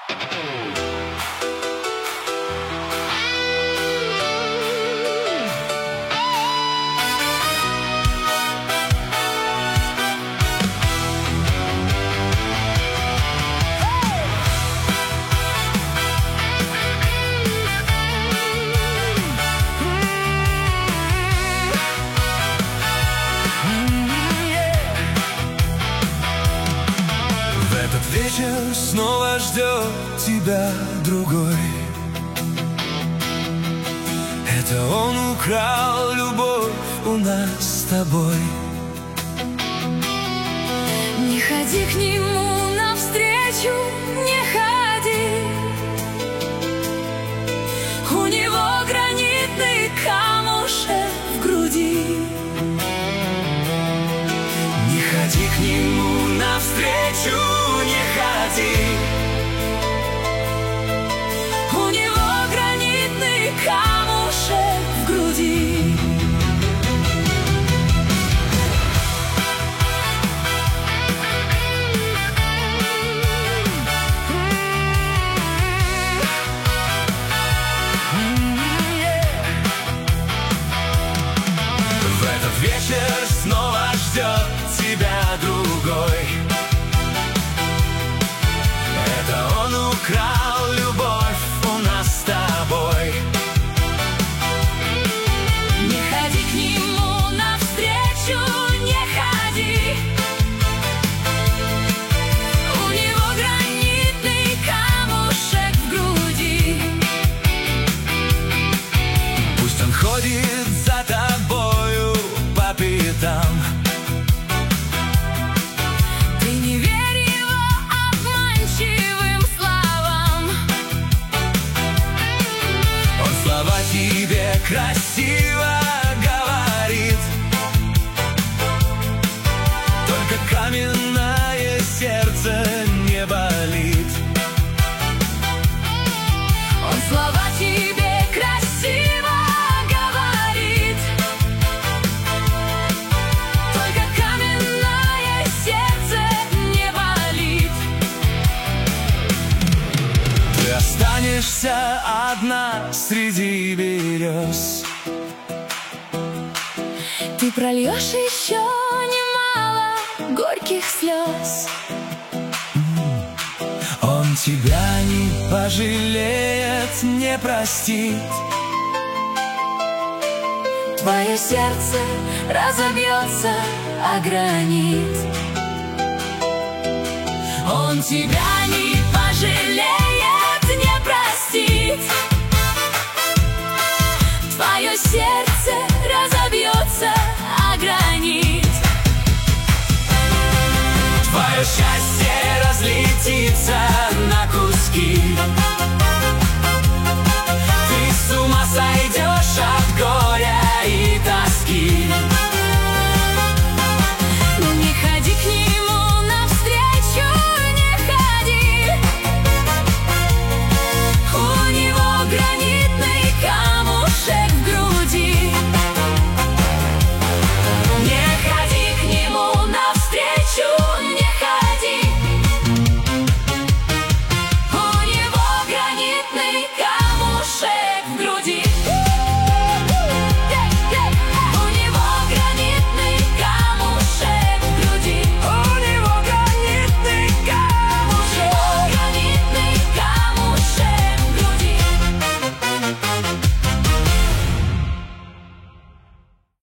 Вечер снова ждет тебя другой. Это он украл любовь у нас с тобой. Не ходи к нему навстречу, не ходи. У него гранитный камушек в груди. Не ходи к нему навстречу, не ходи. У него гранитный камушек в груди. В этот вечер снова ждет тебя другой. Это он украл любовь у нас с тобой. Не ходи к нему навстречу, не ходи. У него гранитный камушек в груди. Пусть он ходит за тобою по пятам. Тебе красиво говорит, только каменное сердце не болит. Он слова тебе красиво говорит, только каменное сердце не болит. Ты останешься одна среди берез. Ты прольешь еще немало горьких слез. Он тебя не пожалеет, не простит. Твое сердце разобьется о гранит. Он тебя не пожалеет, не простит. Твое сердце разобьется о гранит. Твое счастье